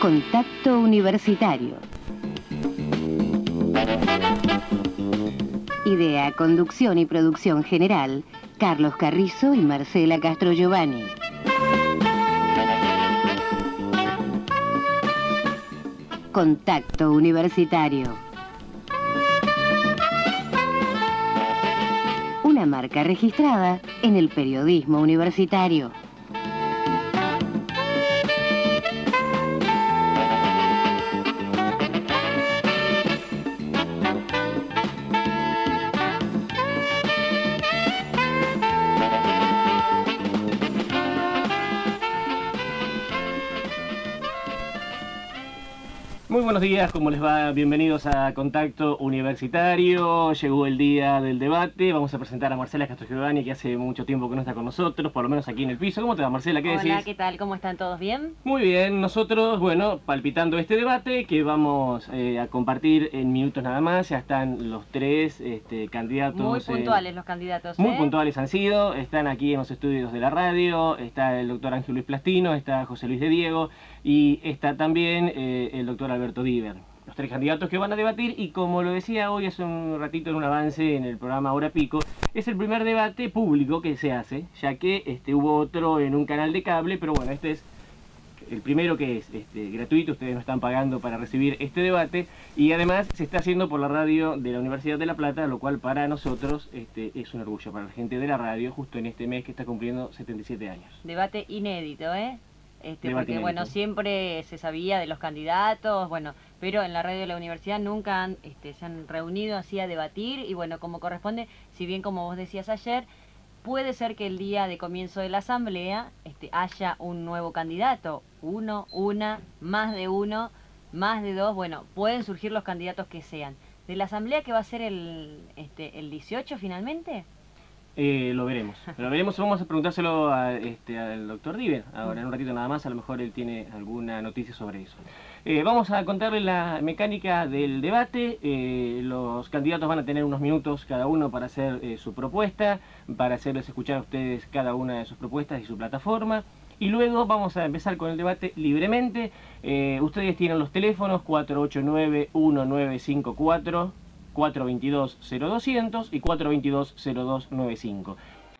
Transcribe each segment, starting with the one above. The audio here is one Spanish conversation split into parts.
Contacto Universitario. Idea, conducción y producción general, Carlos Carrizo y Marcela Castro Giovanni. Contacto Universitario. Una marca registrada en el periodismo universitario. Muy buenos días, ¿cómo les va? Bienvenidos a Contacto Universitario. Llegó el día del debate. Vamos a presentar a Marcela Castro Giovanni, que hace mucho tiempo que no está con nosotros, por lo menos aquí en el piso. ¿Cómo te va, Marcela? ¿Qué decís? Hola, ¿qué tal? ¿Cómo están todos? ¿Bien? Muy bien, nosotros, bueno, palpitando este debate que vamos a compartir en minutos nada más. Ya están los tres candidatos. Muy puntuales los candidatos. Muy puntuales han sido. Están aquí en los estudios de la radio. Está el doctor Ángel Luis Plastino, está José Luis de Diego y está también el doctor Alberto Diver. Los tres candidatos que van a debatir, y como lo decía hoy hace un ratito en un avance en el programa Hora Pico, es el primer debate público que se hace, ya que hubo otro en un canal de cable, pero bueno, este es el primero que es gratuito. Ustedes no están pagando para recibir este debate, y además se está haciendo por la radio de la Universidad de La Plata, lo cual para nosotros es un orgullo, para la gente de la radio, justo en este mes que está cumpliendo 77 años. Debate inédito, ¿eh? Porque inédito. Bueno, siempre se sabía de los candidatos, bueno, pero en la radio de la universidad nunca se han reunido así a debatir, y bueno, como corresponde, si bien como vos decías ayer, puede ser que el día de comienzo de la asamblea haya un nuevo candidato, uno, una, más de uno, más de dos, bueno, pueden surgir los candidatos que sean. ¿De la asamblea que va a ser el 18 finalmente? Lo veremos, vamos a preguntárselo al doctor Diver, ahora en un ratito nada más, a lo mejor él tiene alguna noticia sobre eso. Vamos a contarles la mecánica del debate. Los candidatos van a tener unos minutos cada uno para hacer su propuesta, para hacerles escuchar a ustedes cada una de sus propuestas y su plataforma. Y luego vamos a empezar con el debate libremente. Ustedes tienen los teléfonos 489-1954, 422-0200 y 422-0295.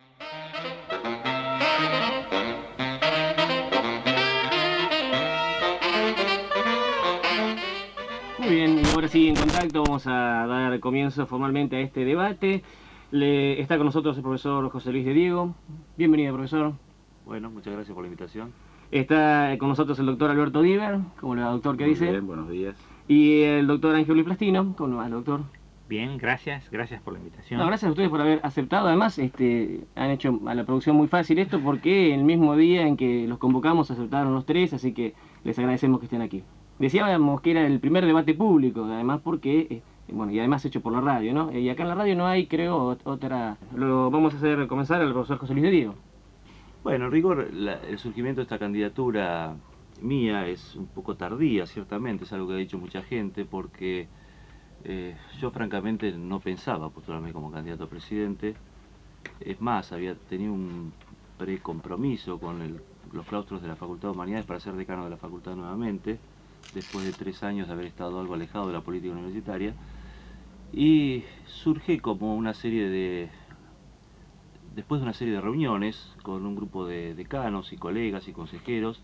Muy bien, y ahora sí, en contacto, vamos a dar comienzo formalmente a este debate. Está con nosotros el profesor José Luis de Diego. Bienvenido, profesor. Bueno, muchas gracias por la invitación. Está con nosotros el doctor Alberto Diver. ¿Cómo le va, doctor? ¿Qué dice? Muy bien, buenos días. Y el doctor Ángel Luis Plastino. ¿Cómo le va, doctor? Bien, gracias por la invitación. No, gracias a ustedes por haber aceptado. Además, han hecho a la producción muy fácil esto, porque el mismo día en que los convocamos aceptaron los tres, así que les agradecemos que estén aquí. Decíamos que era el primer debate público, además porque, bueno, y además hecho por la radio, ¿no? Y acá en la radio no hay, creo, otra. Lo vamos a hacer comenzar al profesor José Luis de Diego. Bueno, en rigor, el surgimiento de esta candidatura mía es un poco tardía, ciertamente, es algo que ha dicho mucha gente, porque yo francamente no pensaba postularme como candidato a presidente. Es más, había tenido un precompromiso con los claustros de la Facultad de Humanidades para ser decano de la facultad nuevamente, después de 3 años de haber estado algo alejado de la política universitaria, y surge como después de una serie de reuniones con un grupo de decanos y colegas y consejeros,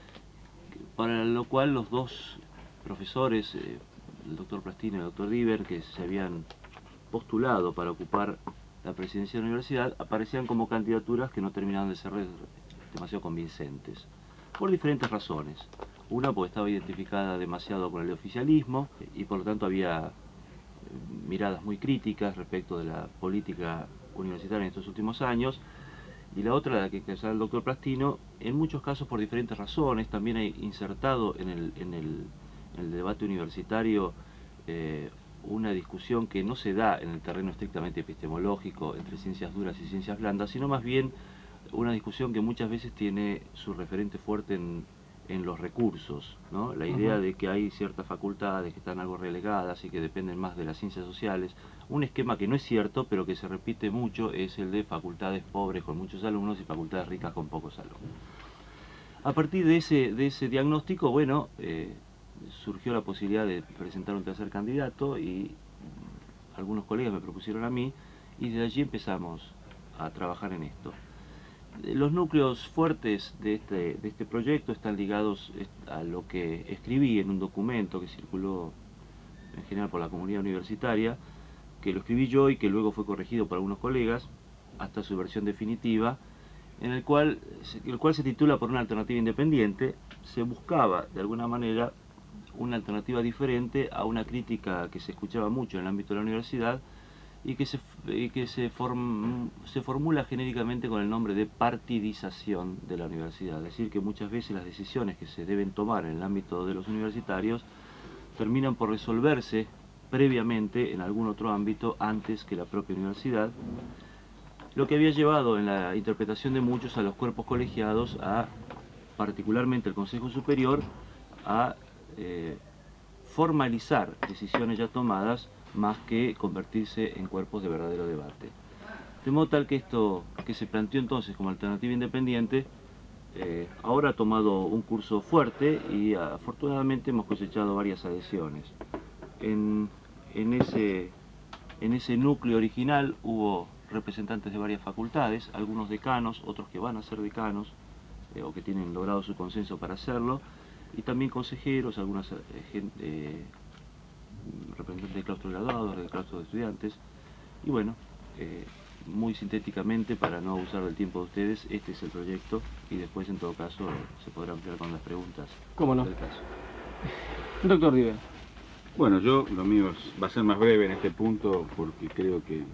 para lo cual los dos profesores, el doctor Plastino y el doctor Diver, que se habían postulado para ocupar la presidencia de la universidad, aparecían como candidaturas que no terminaban de ser demasiado convincentes, por diferentes razones. Una, porque estaba identificada demasiado con el oficialismo y por lo tanto había miradas muy críticas respecto de la política universitaria en estos últimos años, y la otra, la que es el doctor Plastino, en muchos casos por diferentes razones. También hay insertado en el debate universitario una discusión que no se da en el terreno estrictamente epistemológico entre ciencias duras y ciencias blandas, sino más bien una discusión que muchas veces tiene su referente fuerte en los recursos, ¿no? La idea de que hay ciertas facultades que están algo relegadas y que dependen más de las ciencias sociales. Un esquema que no es cierto, pero que se repite mucho, es el de facultades pobres con muchos alumnos y facultades ricas con pocos alumnos. A partir de ese diagnóstico, bueno, surgió la posibilidad de presentar un tercer candidato y algunos colegas me propusieron a mí y desde allí empezamos a trabajar en esto. Los núcleos fuertes de este proyecto están ligados a lo que escribí en un documento que circuló en general por la comunidad universitaria, que lo escribí yo y que luego fue corregido por algunos colegas hasta su versión definitiva, en el cual se titula Por una alternativa independiente. Se buscaba de alguna manera una alternativa diferente a una crítica que se escuchaba mucho en el ámbito de la universidad y que se formula genéricamente con el nombre de partidización de la universidad. Es decir, que muchas veces las decisiones que se deben tomar en el ámbito de los universitarios terminan por resolverse previamente en algún otro ámbito antes que la propia universidad, lo que había llevado en la interpretación de muchos a los cuerpos colegiados, particularmente el Consejo Superior, a formalizar decisiones ya tomadas más que convertirse en cuerpos de verdadero debate. De modo tal que esto que se planteó entonces como alternativa independiente ahora ha tomado un curso fuerte y afortunadamente hemos cosechado varias adhesiones. En ese núcleo original hubo representantes de varias facultades, algunos decanos, otros que van a ser decanos o que tienen logrado su consenso para hacerlo, y también consejeros, algunas representantes del claustro de graduados, del claustro de estudiantes. Y bueno, muy sintéticamente, para no abusar del tiempo de ustedes, este es el proyecto y después en todo caso se podrá ampliar con las preguntas. ¿Cómo no? Del caso. Doctor Diver. Bueno, lo mío va a ser más breve en este punto porque creo que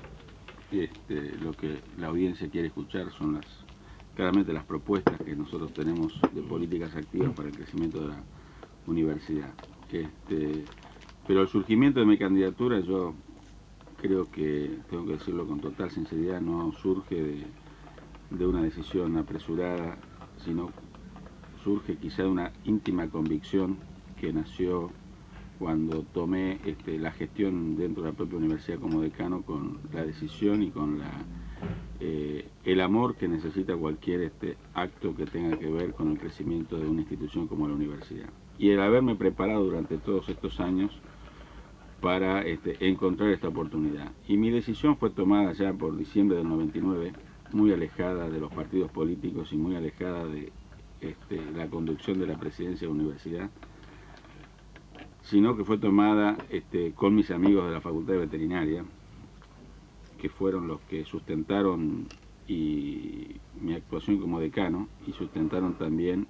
lo que la audiencia quiere escuchar son claramente las propuestas que nosotros tenemos de políticas activas para el crecimiento de la universidad. Pero el surgimiento de mi candidatura, yo creo que, tengo que decirlo con total sinceridad, no surge de una decisión apresurada, sino surge quizá de una íntima convicción que nació cuando tomé la gestión dentro de la propia universidad como decano, con la decisión y con el amor que necesita cualquier acto que tenga que ver con el crecimiento de una institución como la universidad. Y el haberme preparado durante todos estos años para encontrar esta oportunidad. Y mi decisión fue tomada ya por diciembre del 99, muy alejada de los partidos políticos y muy alejada de la conducción de la presidencia de la universidad, sino que fue tomada con mis amigos de la Facultad de Veterinaria, que fueron los que sustentaron mi actuación como decano y sustentaron también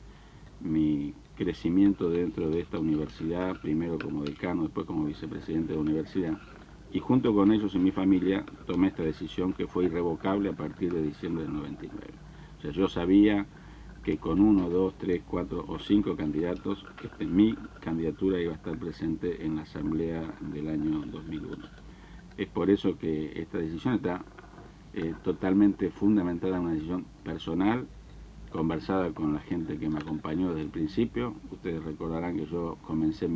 mi crecimiento dentro de esta universidad, primero como decano, después como vicepresidente de la universidad. Y junto con ellos y mi familia tomé esta decisión que fue irrevocable a partir de diciembre del 99. O sea, yo sabía que con 1, 2, 3, 4 o 5 candidatos, mi candidatura iba a estar presente en la asamblea del año 2001. Es por eso que esta decisión está totalmente fundamentada en una decisión personal, conversada con la gente que me acompañó desde el principio. Ustedes recordarán que yo comencé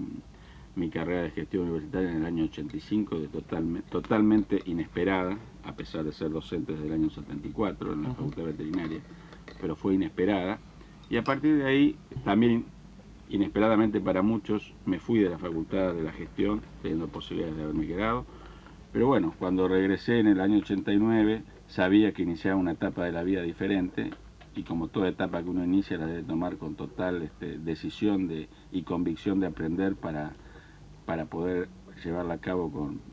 mi carrera de gestión universitaria en el año 85, totalmente inesperada, a pesar de ser docente desde el año 74 en la Facultad Veterinaria, pero fue inesperada. Y a partir de ahí, también inesperadamente para muchos, me fui de la Facultad de la Gestión, teniendo posibilidades de haberme quedado. Pero bueno, cuando regresé en el año 89, sabía que iniciaba una etapa de la vida diferente, y como toda etapa que uno inicia la debe tomar con total decisión y convicción de aprender para poder llevarla a cabo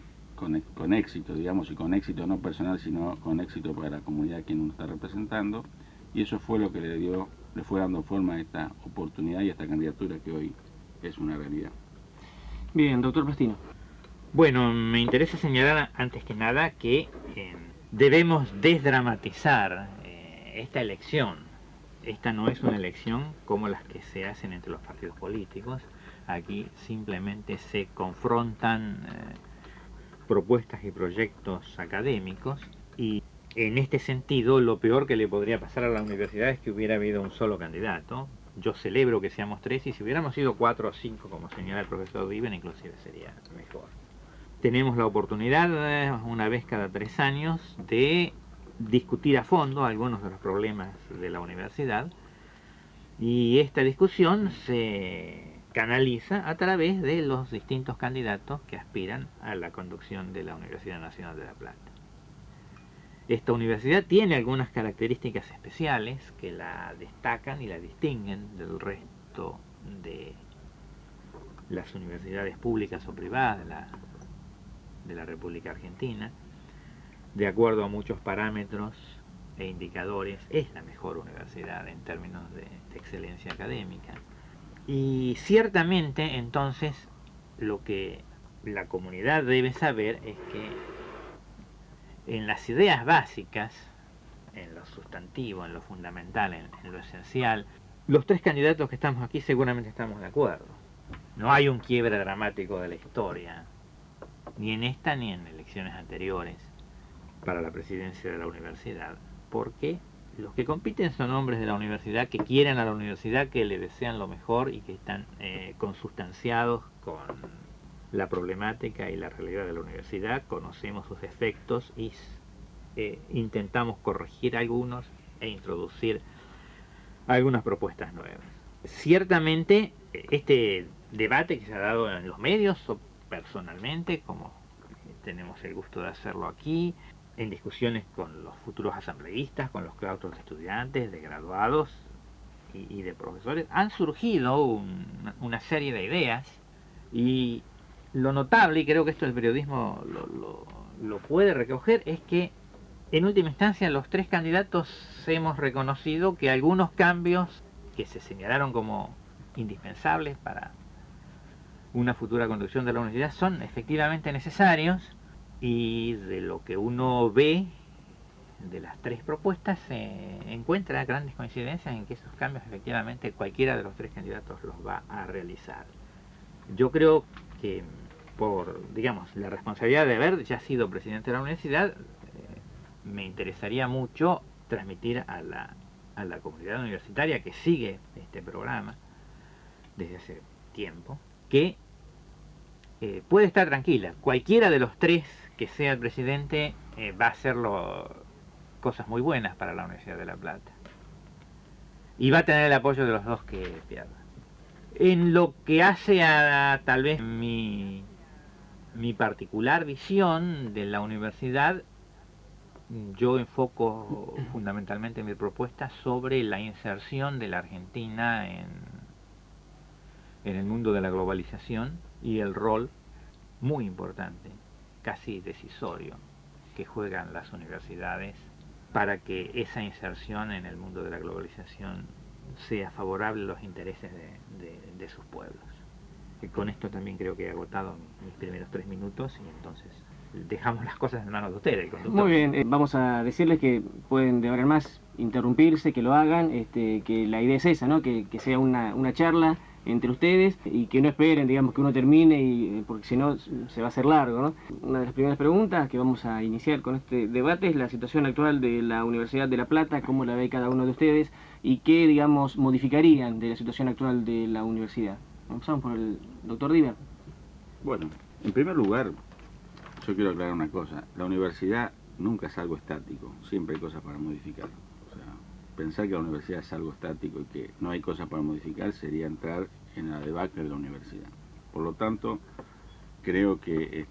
con éxito, digamos, y con éxito no personal, sino con éxito para la comunidad a quien uno está representando. Y eso fue lo que le fue dando forma a esta oportunidad y a esta candidatura que hoy es una realidad. Bien, doctor Plastino. Bueno, me interesa señalar antes que nada que debemos desdramatizar esta elección. Esta no es una elección como las que se hacen entre los partidos políticos. Aquí simplemente se confrontan propuestas y proyectos académicos, y en este sentido lo peor que le podría pasar a la universidad es que hubiera habido un solo candidato. Yo celebro que seamos 3, y si hubiéramos sido 4 o 5, como señala el profesor Diver, inclusive sería mejor. Tenemos la oportunidad, una vez cada 3 años, de discutir a fondo algunos de los problemas de la universidad, Y esta discusión se canaliza a través de los distintos candidatos que aspiran a la conducción de la Universidad Nacional de La Plata. Esta universidad tiene algunas características especiales que la destacan y la distinguen del resto de las universidades públicas o privadas de la República Argentina. De acuerdo a muchos parámetros e indicadores, es la mejor universidad en términos de excelencia académica. Y ciertamente, entonces, lo que la comunidad debe saber es que en las ideas básicas, en lo sustantivo, en lo fundamental, en lo esencial, los tres candidatos que estamos aquí seguramente estamos de acuerdo. No hay un quiebre dramático de la historia, ni en esta ni en elecciones anteriores, para la presidencia de la universidad, porque los que compiten son hombres de la universidad que quieren a la universidad, que le desean lo mejor y que están consustanciados con la problemática y la realidad de la universidad, conocemos sus efectos y intentamos corregir algunos e introducir algunas propuestas nuevas. Ciertamente este debate que se ha dado en los medios o personalmente, como tenemos el gusto de hacerlo aquí, en discusiones con los futuros asambleístas, con los claustros de estudiantes, de graduados y de profesores, han surgido una serie de ideas, y lo notable, y creo que esto el periodismo lo puede recoger, es que en última instancia los tres candidatos hemos reconocido que algunos cambios que se señalaron como indispensables para una futura conducción de la universidad son efectivamente necesarios, y de lo que uno ve de las tres propuestas se encuentra grandes coincidencias en que esos cambios efectivamente cualquiera de los tres candidatos los va a realizar. Yo creo que por, digamos, la responsabilidad de haber ya sido presidente de la universidad, me interesaría mucho transmitir a la comunidad universitaria que sigue este programa desde hace tiempo, que puede estar tranquila. Cualquiera de los tres que sea el presidente va a hacer cosas muy buenas para la Universidad de La Plata. Y va a tener el apoyo de los dos que pierdan. En lo que hace a tal vez mi particular visión de la universidad, yo enfoco fundamentalmente mi propuesta sobre la inserción de la Argentina en el mundo de la globalización y el rol muy importante, casi decisorio, que juegan las universidades para que esa inserción en el mundo de la globalización sea favorable a los intereses de sus pueblos. Y con esto también creo que he agotado mis primeros 3 minutos, y entonces dejamos las cosas en manos de ustedes, el conductor. Muy bien, vamos a decirles que pueden de ahora en más interrumpirse, que lo hagan, que la idea es esa, ¿no? Que sea una charla entre ustedes y que no esperen, digamos, que uno termine, porque si no se va a hacer largo, ¿no? Una de las primeras preguntas que vamos a iniciar con este debate es la situación actual de la Universidad de La Plata, cómo la ve cada uno de ustedes y qué, digamos, modificarían de la situación actual de la universidad. Empezamos por el doctor Diver. Bueno, en primer lugar, yo quiero aclarar una cosa. La universidad nunca es algo estático, siempre hay cosas para modificar. O sea, pensar que la universidad es algo estático y que no hay cosas para modificar sería entrar en la debacle de la universidad. Por lo tanto, creo que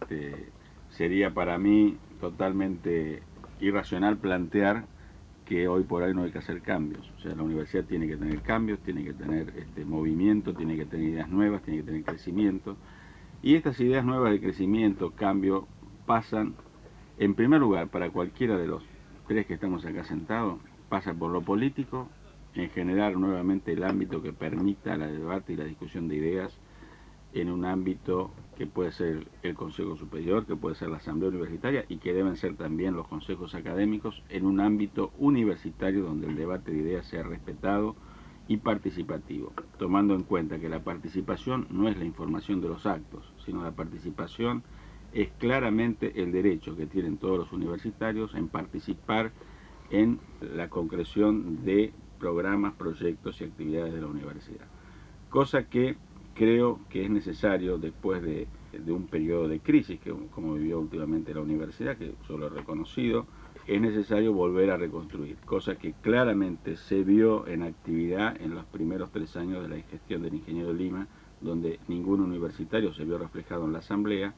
sería para mí totalmente irracional plantear que hoy por hoy no hay que hacer cambios. O sea, la universidad tiene que tener cambios, tiene que tener movimiento, tiene que tener ideas nuevas, tiene que tener crecimiento. Y estas ideas nuevas de crecimiento, cambio, pasan, en primer lugar, para cualquiera de los tres que estamos acá sentados, pasa por lo político, en generar nuevamente el ámbito que permita el debate y la discusión de ideas en un ámbito que puede ser el Consejo Superior, que puede ser la Asamblea Universitaria y que deben ser también los consejos académicos, en un ámbito universitario donde el debate de ideas sea respetado y participativo, tomando en cuenta que la participación no es la información de los actos, sino la participación es claramente el derecho que tienen todos los universitarios en participar en la concreción de programas, proyectos y actividades de la universidad. Cosa que creo que es necesario, después de de un periodo de crisis que como vivió últimamente la universidad, que yo lo he reconocido, es necesario volver a reconstruir, cosa que claramente se vio en actividad en los primeros 3 años de la gestión del ingeniero Lima, donde ningún universitario se vio reflejado en la asamblea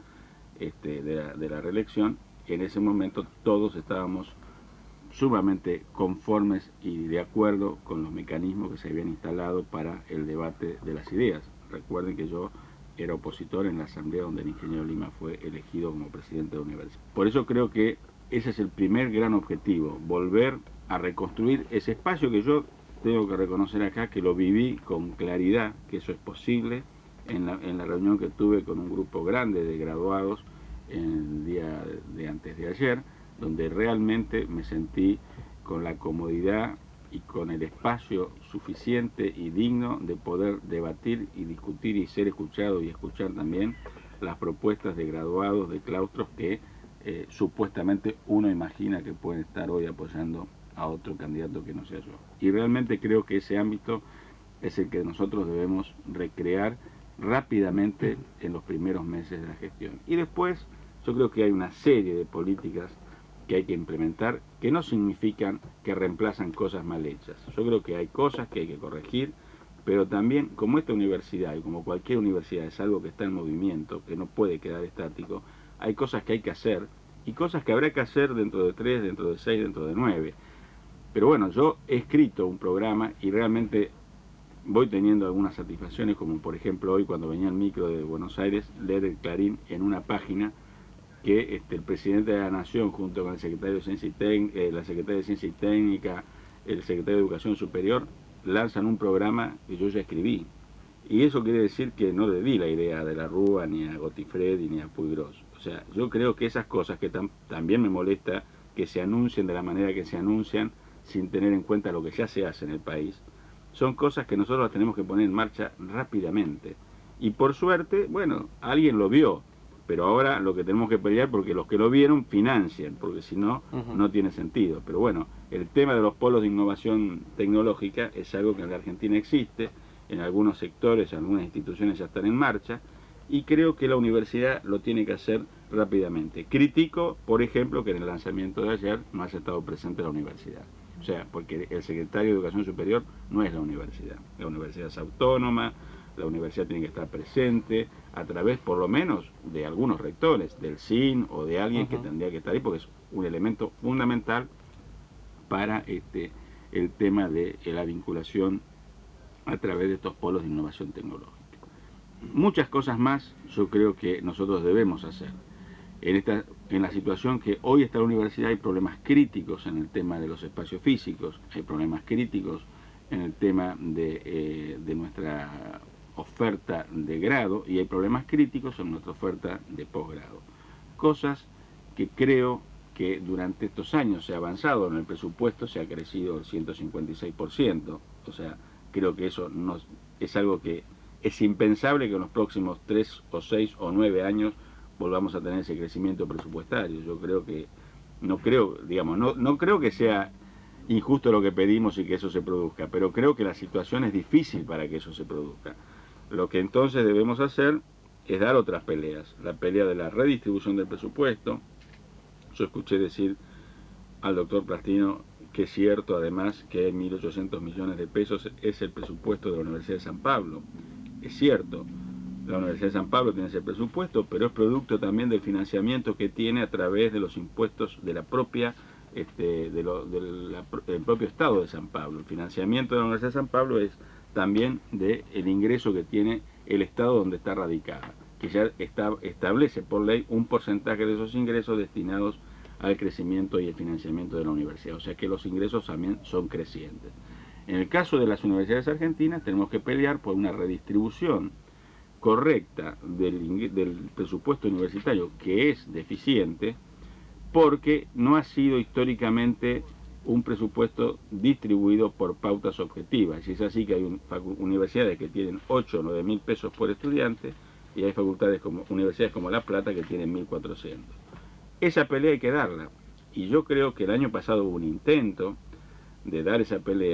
de la reelección. En ese momento todos estábamos sumamente conformes y de acuerdo con los mecanismos que se habían instalado para el debate de las ideas. Recuerden que yo era opositor en la asamblea donde el ingeniero Lima fue elegido como presidente de la universidad. Por eso creo que ese es el primer gran objetivo, volver a reconstruir ese espacio que yo tengo que reconocer acá, que lo viví con claridad, que eso es posible, en la reunión que tuve con un grupo grande de graduados el día de antes de ayer, donde realmente me sentí con la comodidad y con el espacio suficiente y digno de poder debatir y discutir y ser escuchado y escuchar también las propuestas de graduados de claustros que supuestamente uno imagina que pueden estar hoy apoyando a otro candidato que no sea yo. Y realmente creo que ese ámbito es el que nosotros debemos recrear rápidamente en los primeros meses de la gestión. Y después yo creo que hay una serie de políticas que hay que implementar que no significan que reemplazan cosas mal hechas. Yo creo que hay cosas que hay que corregir, pero también como esta universidad y como cualquier universidad es algo que está en movimiento, que no puede quedar estático, hay cosas que hay que hacer y cosas que habrá que hacer dentro de 3, dentro de 6, dentro de 9. Pero bueno, yo he escrito un programa y realmente voy teniendo algunas satisfacciones, como por ejemplo hoy cuando venía el micro de Buenos Aires, leer el Clarín en una página que el presidente de la Nación junto con el secretario de Ciencia y la secretaria de Ciencia y Técnica, el secretario de Educación Superior, lanzan un programa que yo ya escribí. Y eso quiere decir que no le di la idea a De la Rúa, ni a Gotifredi, ni a Puigros. O sea, yo creo que esas cosas que también me molesta que se anuncien de la manera que se anuncian, sin tener en cuenta lo que ya se hace en el país, son cosas que nosotros las tenemos que poner en marcha rápidamente. Y por suerte, bueno, alguien lo vio, pero ahora lo que tenemos que pelear porque los que lo vieron financian, porque si no, no tiene sentido. Pero bueno, el tema de los polos de innovación tecnológica es algo que en la Argentina existe, en algunos sectores, en algunas instituciones ya están en marcha, y creo que la universidad lo tiene que hacer rápidamente. Critico, por ejemplo, que en el lanzamiento de ayer no haya estado presente la universidad. O sea, porque el secretario de Educación Superior no es la universidad. La universidad es autónoma, la universidad tiene que estar presente a través, por lo menos, de algunos rectores, del CIN o de alguien que tendría que estar ahí, porque es un elemento fundamental para el tema de la vinculación a través de estos polos de innovación tecnológica. Muchas cosas más yo creo que nosotros debemos hacer. En la situación que hoy está la universidad hay problemas críticos en el tema de los espacios físicos, hay problemas críticos en el tema de nuestra oferta de grado y hay problemas críticos en nuestra oferta de posgrado. Cosas que creo que durante estos años se ha avanzado en el presupuesto, se ha crecido el 156%, o sea, creo que eso es algo que es impensable que en los próximos 3 o 6 o 9 años volvamos a tener ese crecimiento presupuestario. Yo creo que, no creo que sea injusto lo que pedimos y que eso se produzca, pero creo que la situación es difícil para que eso se produzca. Lo que entonces debemos hacer es dar otras peleas, la pelea de la redistribución del presupuesto. Yo escuché decir al doctor Plastino que es cierto además que 1.800 millones de pesos es el presupuesto de la Universidad de San Pablo. Es cierto, la Universidad de San Pablo tiene ese presupuesto, pero es producto también del financiamiento que tiene a través de los impuestos de la propia del propio Estado de San Pablo. El financiamiento de la Universidad de San Pablo es también del ingreso que tiene el Estado donde está radicada, que ya establece por ley un porcentaje de esos ingresos destinados al crecimiento y el financiamiento de la universidad, o sea que los ingresos también son crecientes. En el caso de las universidades argentinas tenemos que pelear por una redistribución correcta del presupuesto universitario, que es deficiente, porque no ha sido históricamente un presupuesto distribuido por pautas objetivas. Y es así que hay universidades que tienen 8 o 9 mil pesos por estudiante y hay universidades como La Plata que tienen 1.400. Esa pelea hay que darla. Y yo creo que el año pasado hubo un intento de dar esa pelea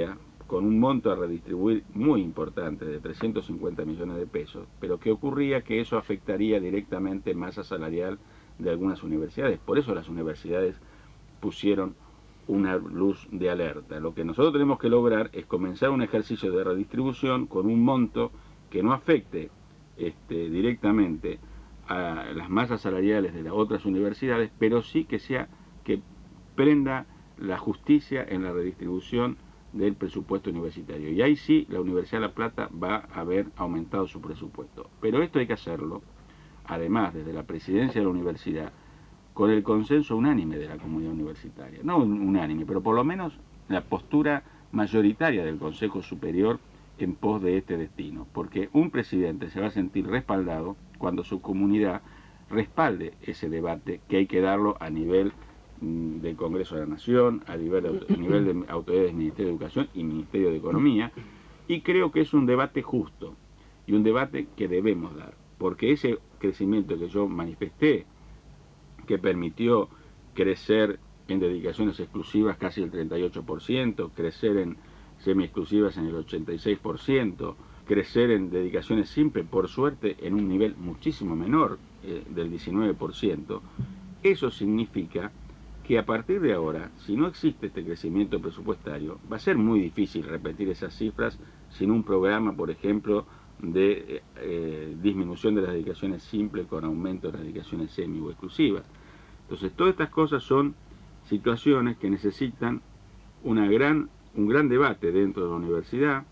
con un monto a redistribuir muy importante, de 350 millones de pesos, pero que ocurría que eso afectaría directamente masa salarial de algunas universidades. Por eso las universidades pusieron una luz de alerta. Lo que nosotros tenemos que lograr es comenzar un ejercicio de redistribución con un monto que no afecte directamente a las masas salariales de las otras universidades, pero sí que prenda la justicia en la redistribución del presupuesto universitario. Y ahí sí la Universidad de La Plata va a haber aumentado su presupuesto. Pero esto hay que hacerlo, además, desde la presidencia de la universidad, con el consenso unánime de la comunidad universitaria. No unánime, pero por lo menos la postura mayoritaria del Consejo Superior en pos de este destino. Porque un presidente se va a sentir respaldado cuando su comunidad respalde ese debate, que hay que darlo a nivel del Congreso de la Nación, a nivel de autoridades del Ministerio de Educación y Ministerio de Economía, y creo que es un debate justo y un debate que debemos dar, porque ese crecimiento que yo manifesté, que permitió crecer en dedicaciones exclusivas casi el 38%, crecer en semi-exclusivas en el 86%, crecer en dedicaciones simples, por suerte, en un nivel muchísimo menor, del 19%, eso significa que a partir de ahora, si no existe este crecimiento presupuestario, va a ser muy difícil repetir esas cifras sin un programa, por ejemplo, de disminución de las dedicaciones simples con aumento de las dedicaciones semi o exclusivas. Entonces, todas estas cosas son situaciones que necesitan un gran debate dentro de la universidad,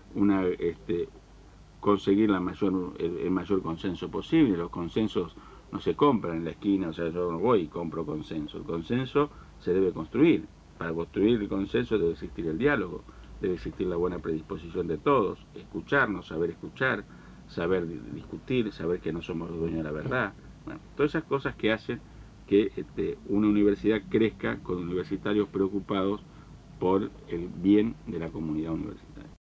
conseguir el mayor consenso posible. Los consensos no se compran en la esquina, o sea, yo no voy y compro consenso. El consenso se debe construir. Para construir el consenso debe existir el diálogo, debe existir la buena predisposición de todos, escucharnos, saber discutir, saber que no somos los dueños de la verdad. Bueno, todas esas cosas que hacen que una universidad crezca con universitarios preocupados por el bien de la comunidad universitaria.